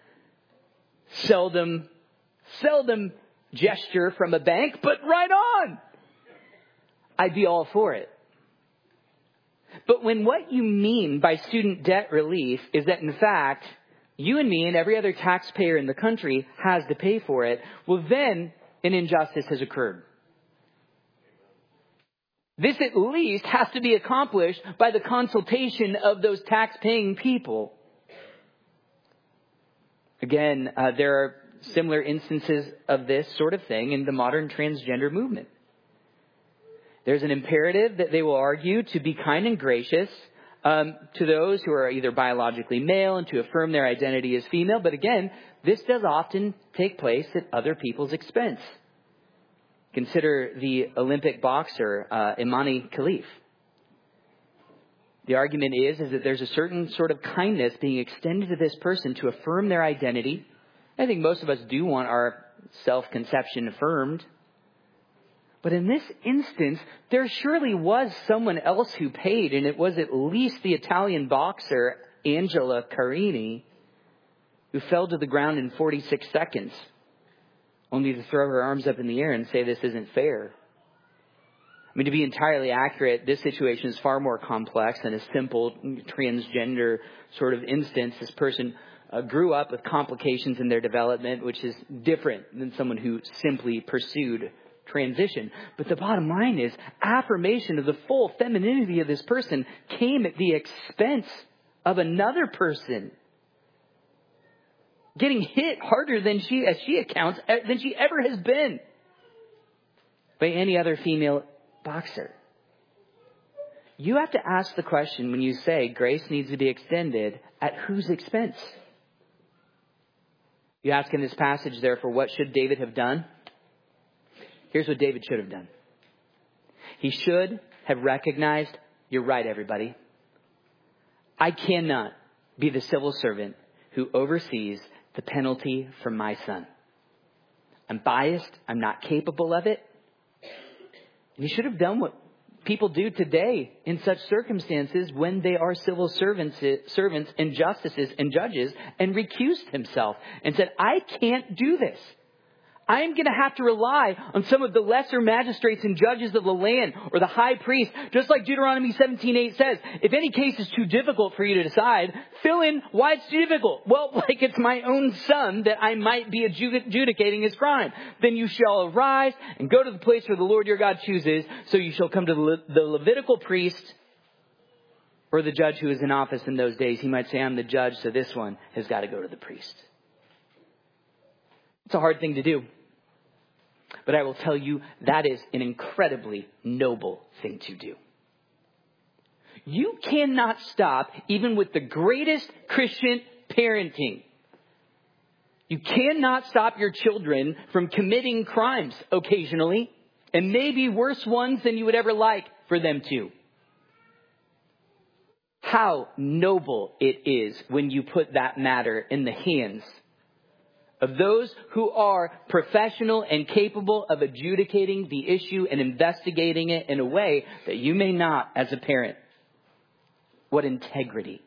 Seldom gesture from a bank, but right on. I'd be all for it. But when what you mean by student debt relief is that, in fact, you and me and every other taxpayer in the country has to pay for it, well, then an injustice has occurred. This at least has to be accomplished by the consultation of those tax-paying people. Again, there are similar instances of this sort of thing in the modern transgender movement. There's an imperative that they will argue to be kind and gracious to those who are either biologically male and to affirm their identity as female. But again, this does often take place at other people's expense. Consider the Olympic boxer, Imani Khalif. The argument is that there's a certain sort of kindness being extended to this person to affirm their identity. I think most of us do want our self-conception affirmed. But in this instance, there surely was someone else who paid, and it was at least the Italian boxer, Angela Carini, who fell to the ground in 46 seconds, only to throw her arms up in the air and say, "This isn't fair." I mean, to be entirely accurate, this situation is far more complex than a simple transgender sort of instance. This person grew up with complications in their development, which is different than someone who simply pursued transition. But the bottom line is affirmation of the full femininity of this person came at the expense of another person getting hit harder than as she accounts, than she ever has been by any other female boxer. You have to ask the question when you say grace needs to be extended, at whose expense? You ask in this passage, therefore, what should David have done? Here's what David should have done. He should have recognized, you're right, everybody. I cannot be the civil servant who oversees the penalty for my son. I'm biased. I'm not capable of it. And he should have done what people do today in such circumstances when they are civil servants and justices and judges, and recused himself and said, I can't do this. I'm going to have to rely on some of the lesser magistrates and judges of the land, or the high priest, just like Deuteronomy 17:8 says. If any case is too difficult for you to decide, fill in why it's too difficult. Well, like it's my own son that I might be adjudicating his crime. Then you shall arise and go to the place where the Lord your God chooses. So you shall come to the Levitical priest, or the judge who is in office in those days. He might say, I'm the judge, so this one has got to go to the priest. It's a hard thing to do. But I will tell you, that is an incredibly noble thing to do. You cannot stop, even with the greatest Christian parenting. You cannot stop your children from committing crimes occasionally, and maybe worse ones than you would ever like for them to. How noble it is when you put that matter in the hands of those who are professional and capable of adjudicating the issue and investigating it in a way that you may not as a parent. What integrity.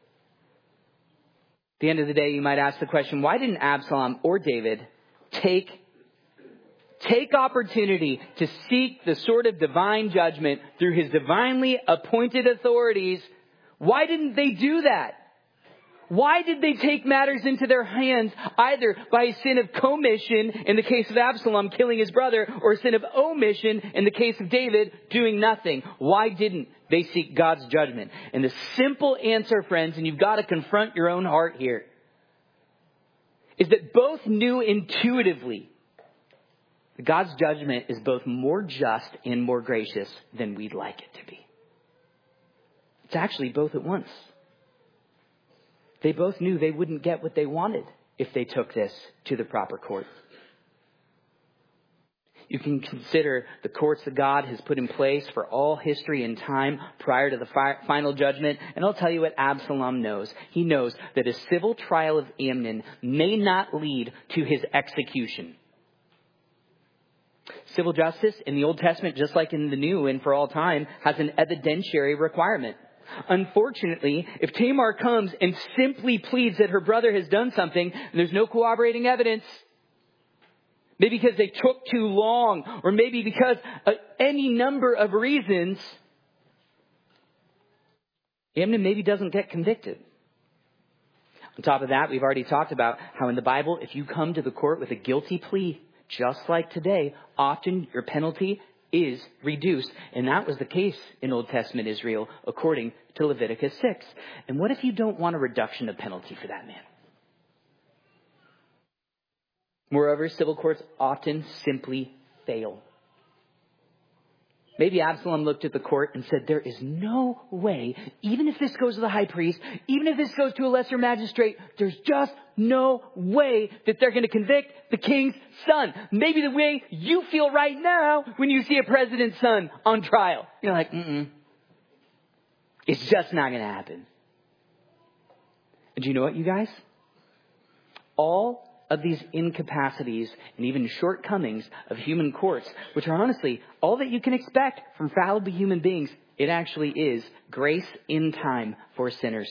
At the end of the day, you might ask the question, why didn't Absalom or David take opportunity to seek the sort of divine judgment through his divinely appointed authorities? Why didn't they do that? Why did they take matters into their hands, either by a sin of commission in the case of Absalom killing his brother, or a sin of omission in the case of David doing nothing? Why didn't they seek God's judgment? And the simple answer, friends, and you've got to confront your own heart here, is that both knew intuitively that God's judgment is both more just and more gracious than we'd like it to be. It's actually both at once. They both knew they wouldn't get what they wanted if they took this to the proper court. You can consider the courts that God has put in place for all history and time prior to the final judgment. And I'll tell you what Absalom knows. He knows that a civil trial of Amnon may not lead to his execution. Civil justice in the Old Testament, just like in the New and for all time, has an evidentiary requirement. Unfortunately, if Tamar comes and simply pleads that her brother has done something and there's no corroborating evidence, maybe because they took too long, or maybe because of any number of reasons, Amnon maybe doesn't get convicted. On top of that, we've already talked about how in the Bible, if you come to the court with a guilty plea, just like today, often your penalty is reduced. And that was the case in Old Testament Israel, according to Leviticus 6. And what if you don't want a reduction of penalty for that man? Moreover, civil courts often simply fail. Maybe Absalom looked at the court and said, there is no way, even if this goes to the high priest, even if this goes to a lesser magistrate, there's just no way that they're going to convict the king's son. Maybe the way you feel right now when you see a president's son on trial. You're like, it's just not going to happen. And do you know what, you guys? All of these incapacities and even shortcomings of human courts, which are honestly all that you can expect from fallible human beings, it actually is grace in time for sinners.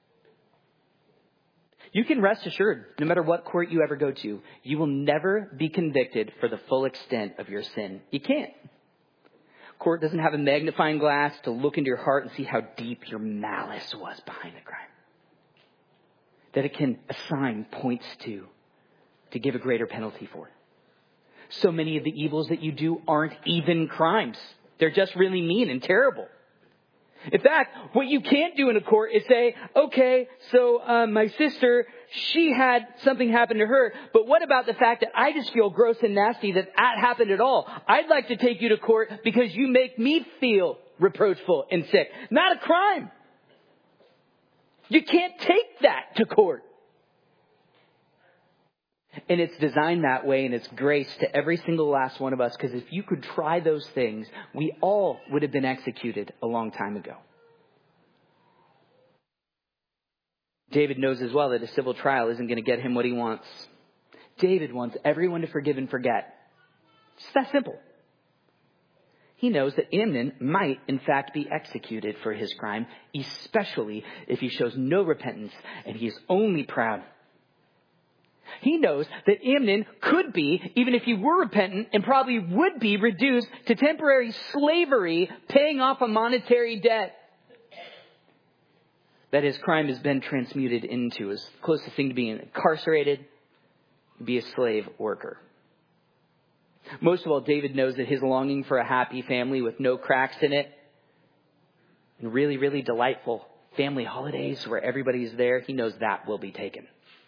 You can rest assured, no matter what court you ever go to, you will never be convicted for the full extent of your sin. You can't. Court doesn't have a magnifying glass to look into your heart and see how deep your malice was behind the crime. That it can assign points to give a greater penalty for. So many of the evils that you do aren't even crimes. They're just really mean and terrible. In fact, what you can't do in a court is say, okay, so my sister, she had something happen to her, but what about the fact that I just feel gross and nasty that happened at all? I'd like to take you to court because you make me feel reproachful and sick. Not a crime. You can't take that to court. And it's designed that way, and it's grace to every single last one of us, because if you could try those things, we all would have been executed a long time ago. David knows as well that a civil trial isn't going to get him what he wants. David wants everyone to forgive and forget. It's that simple. He knows that Amnon might, in fact, be executed for his crime, especially if he shows no repentance and he is only proud. He knows that Amnon could be, even if he were repentant, and probably would be reduced to temporary slavery, paying off a monetary debt that his crime has been transmuted into. As closest thing to being incarcerated, be a slave worker. Most of all, David knows that his longing for a happy family with no cracks in it, and really, really delightful family holidays where everybody's there, he knows that will be taken.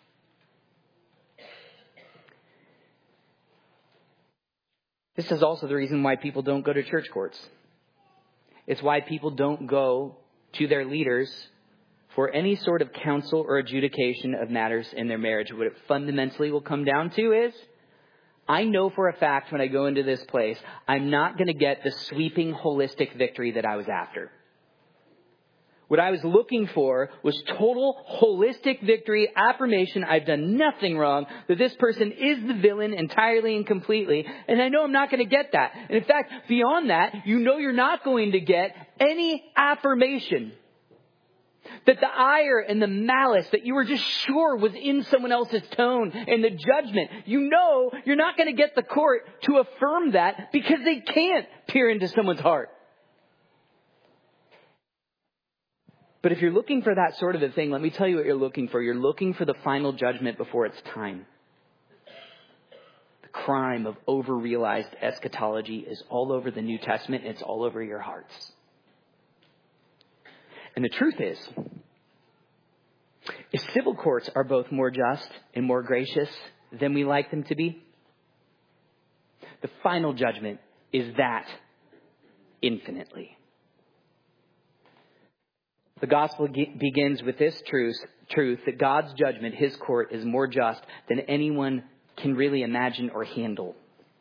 This is also the reason why people don't go to church courts. It's why people don't go to their leaders for any sort of counsel or adjudication of matters in their marriage. What it fundamentally will come down to is, I know for a fact when I go into this place, I'm not going to get the sweeping holistic victory that I was after. What I was looking for was total holistic victory, affirmation. I've done nothing wrong, that this person is the villain entirely and completely. And I know I'm not going to get that. And in fact, beyond that, you know you're not going to get any affirmation that the ire and the malice that you were just sure was in someone else's tone and the judgment. You know you're not going to get the court to affirm that because they can't peer into someone's heart. But if you're looking for that sort of a thing, let me tell you what you're looking for. You're looking for the final judgment before it's time. The crime of over-realized eschatology is all over the New Testament, and it's all over your hearts. And the truth is, if civil courts are both more just and more gracious than we like them to be, the final judgment is that infinitely. The gospel begins with this truth that God's judgment, his court, is more just than anyone can really imagine or handle.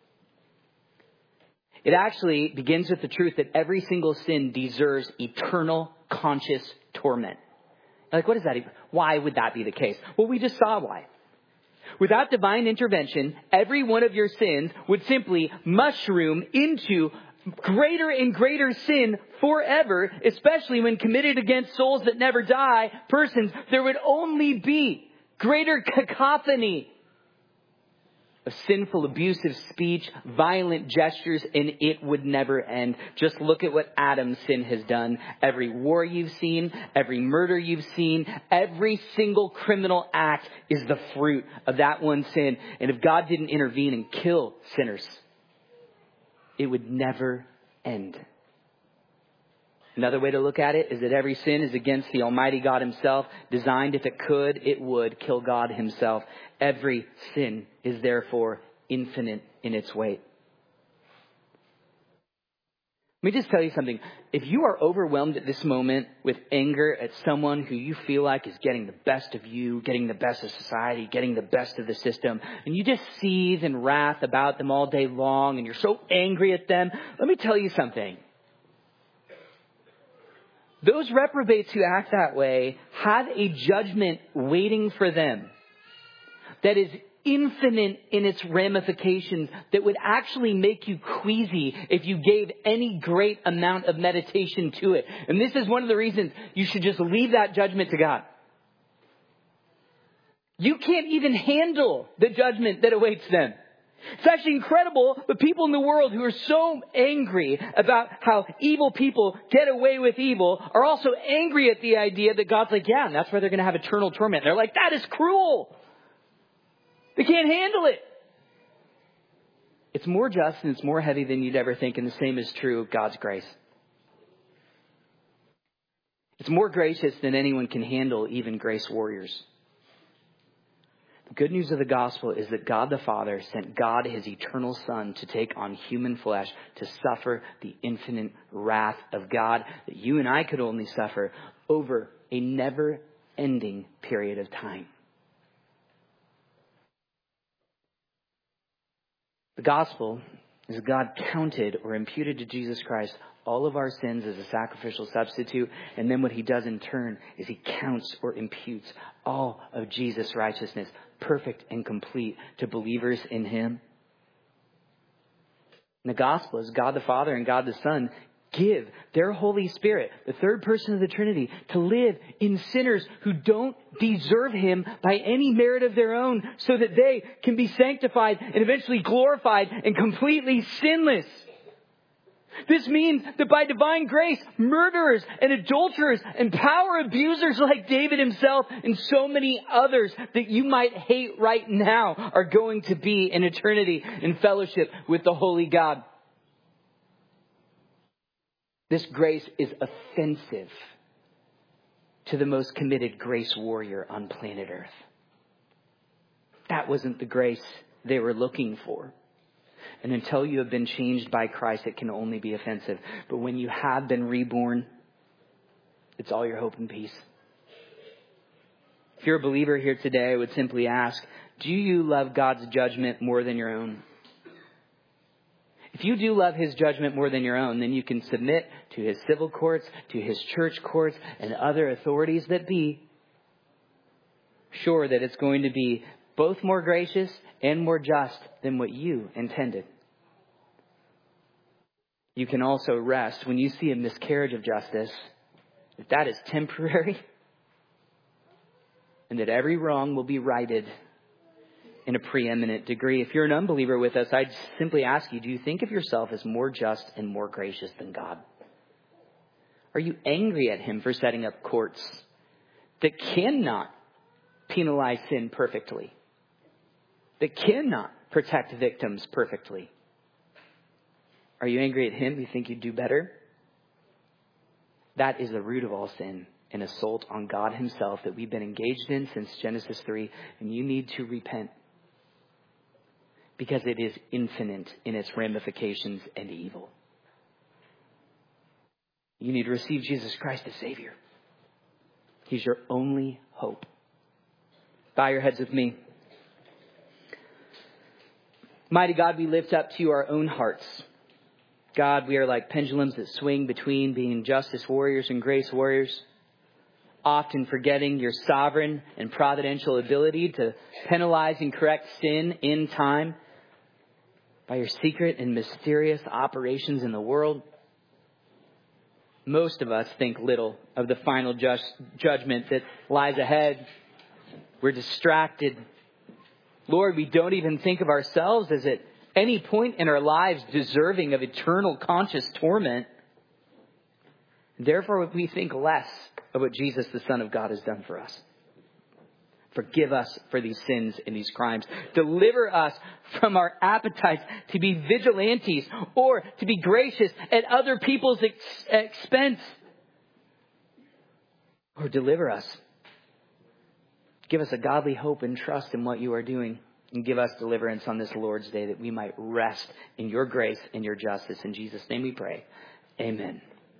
It actually begins with the truth that every single sin deserves eternal conscious torment. Like, what is that? Why would that be the case? Well, we just saw why. Without divine intervention, every one of your sins would simply mushroom into greater and greater sin forever, especially when committed against souls that never die, persons. There would only be greater cacophony of sinful, abusive speech, violent gestures, and it would never end. Just look at what Adam's sin has done. Every war you've seen, every murder you've seen, every single criminal act is the fruit of that one sin. And if God didn't intervene and kill sinners, it would never end. Another way to look at it is that every sin is against the Almighty God himself, designed, if it could, it would kill God himself. Every sin is therefore infinite in its weight. Let me just tell you something. If you are overwhelmed at this moment with anger at someone who you feel like is getting the best of you, getting the best of society, getting the best of the system, and you just seethe in wrath about them all day long, and you're so angry at them, let me tell you something. Those reprobates who act that way have a judgment waiting for them that is infinite in its ramifications, that would actually make you queasy if you gave any great amount of meditation to it. And this is one of the reasons you should just leave that judgment to God. You can't even handle the judgment that awaits them. It's actually incredible, the people in the world who are so angry about how evil people get away with evil are also angry at the idea that God's like, yeah, and that's why they're going to have eternal torment. And they're like, that is cruel. They can't handle it. It's more just and it's more heavy than you'd ever think. And the same is true of God's grace. It's more gracious than anyone can handle, even grace warriors. The good news of the gospel is that God the Father sent God, his eternal Son, to take on human flesh, to suffer the infinite wrath of God that you and I could only suffer over a never-ending period of time. The gospel is God counted or imputed to Jesus Christ all of our sins as a sacrificial substitute. And then what he does in turn is he counts or imputes all of Jesus' righteousness, perfect and complete, to believers in him. And the gospel is God the Father and God the Son give their Holy Spirit, the third person of the Trinity, to live in sinners who don't deserve him by any merit of their own, so that they can be sanctified and eventually glorified and completely sinless. This means that by divine grace, murderers and adulterers and power abusers like David himself and so many others that you might hate right now are going to be in eternity in fellowship with the holy God. This grace is offensive to the most committed grace warrior on planet Earth. That wasn't the grace they were looking for. And until you have been changed by Christ, it can only be offensive. But when you have been reborn, it's all your hope and peace. If you're a believer here today, I would simply ask, do you love God's judgment more than your own? If you do love his judgment more than your own, then you can submit to his civil courts, to his church courts, and other authorities that be, sure that it's going to be both more gracious and more just than what you intended. You can also rest when you see a miscarriage of justice, that is temporary, and that every wrong will be righted in a preeminent degree. If you're an unbeliever with us, I'd simply ask you, do you think of yourself as more just and more gracious than God? Are you angry at him for setting up courts that cannot penalize sin perfectly, that cannot protect victims perfectly? Are you angry at him? You think you'd do better? That is the root of all sin, an assault on God himself that we've been engaged in since Genesis 3, and you need to repent, because it is infinite in its ramifications and evil. You need to receive Jesus Christ as Savior. He's your only hope. Bow your heads with me. Mighty God, we lift up to you our own hearts. God, we are like pendulums that swing between being justice warriors and grace warriors, often forgetting your sovereign and providential ability to penalize and correct sin in time by your secret and mysterious operations in the world. Most of us think little of the final judgment that lies ahead. We're distracted. Lord, we don't even think of ourselves as at any point in our lives deserving of eternal conscious torment. Therefore, we think less of what Jesus, the Son of God, has done for us. Forgive us for these sins and these crimes. Deliver us from our appetites to be vigilantes or to be gracious at other people's expense. Or deliver us. Give us a godly hope and trust in what you are doing. And give us deliverance on this Lord's Day that we might rest in your grace and your justice. In Jesus' name we pray. Amen.